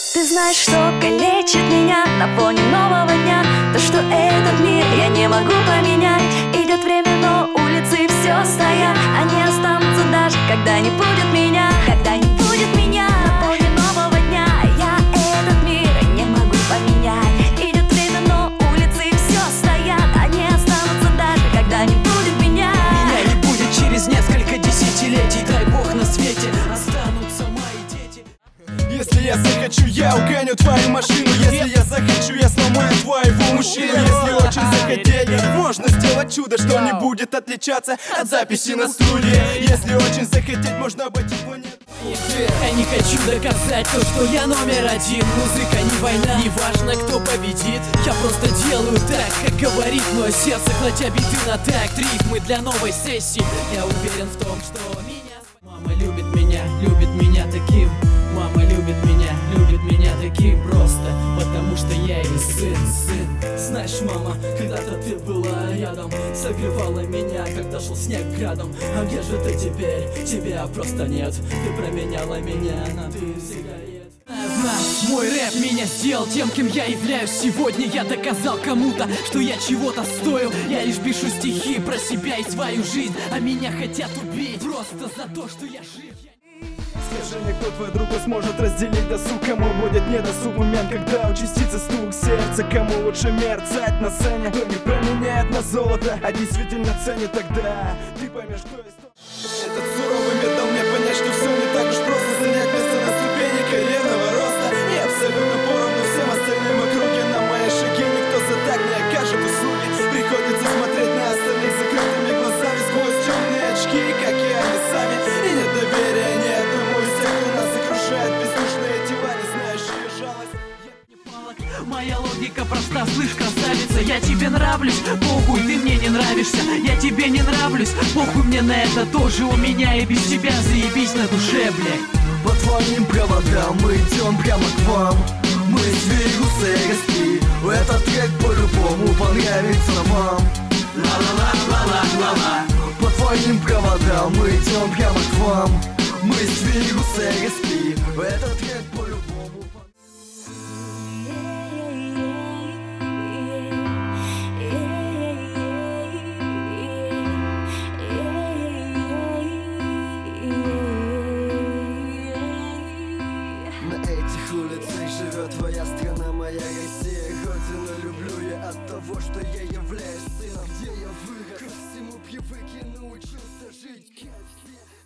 Ты знаешь, что калечит меня на фоне нового дня? То, что этот мир я не могу поменять. Идет время, но улицы все стоят. Они останутся даже, когда не будет меня. Когда не будет меня на фоне нового дня. Я этот мир не могу поменять. Идет время, но улицы все стоят. Они останутся даже, когда не будет меня. Меня не будет через несколько десятилетий. Дай бог, на свете останутся мои дети. Если я захочу, я угоню твою машину. Если я захочу, я сломаю твоего мужчину. Если очень захотеть, можно сделать чудо, что не будет отличаться от записи на студии. Если очень захотеть, можно быть его нет. Я не хочу доказать то, что я номер один. Музыка не война, не важно, кто победит. Я просто делаю так, как говорит мое сердце, кладя биты на такт, рифмы для новой сессии. Я уверен в том, что меня... Мама любит меня таким. Мама любит меня таким просто, потому что я ее сын. Знаешь, мама, когда-то ты была рядом, согревала меня, когда шел снег градом. А где же ты теперь? Тебя просто нет. Ты променяла меня на дым сигарет. Мой рэп меня сделал тем, кем я являюсь. Сегодня я доказал кому-то, что я чего-то стою. Я лишь пишу стихи про себя и свою жизнь, а меня хотят убить просто за то, что я жив. Скажи мне, кто твой друг и сможет разделить досуг? Кому будет недосуг момент, когда участится стук сердца? Кому лучше мерцать на сцене? Кто не променяет на золото, а действительно ценит? Тогда ты поймешь, кто есть тот. Этот суровый мир дал мне понять, что все не так уж просто. Занять место на ступени карьерного роста и абсолютно поровну всем остальным округе. На моей шаге никто за так не окажет услуги. Приходится смотреть на остальных закрытыми глазами сквозь темные очки, как и они сами. И недоверие ни одному из тех, кто нас окружает. Бездушные тела, не знающие жалость. Моя логика проста, слышь, красавица, я тебе нравлюсь, похуй, ты мне не нравишься. Я тебе не нравлюсь, похуй мне на это тоже. У меня и без тебя заебись на душе, блядь. По твоим проводам мы идем прямо к вам. Мы с вируса гости. Этот трек по-любому понравится вам. Ла-ла-ла-ла-ла-ла-ла. По твоим проводам мы идем прямо к вам. Мы с вируса гости. Этот трек по-любому. Живет твоя страна, моя Россия. Родину люблю я от того, что я являюсь сыном. Где я вырос, ко всему привык и научился жить.